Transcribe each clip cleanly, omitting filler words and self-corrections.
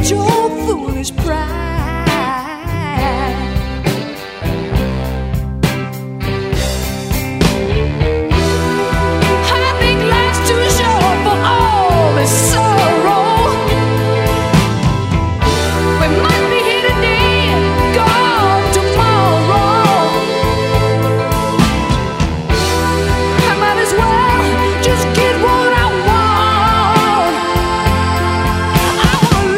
forget your foolish pride. I think life's too short for all this sorrow. We might be here today and gone tomorrow. I might as well just get what I want. I wanna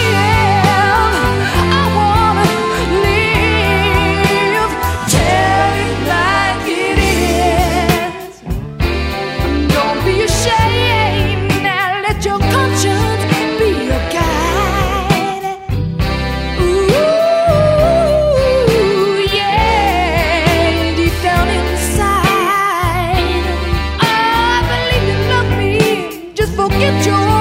live, tell it like it is. Don't be ashamed, now let your conscience be your guide. Ooh, yeah, deep down inside, I believe you love me. Just forget your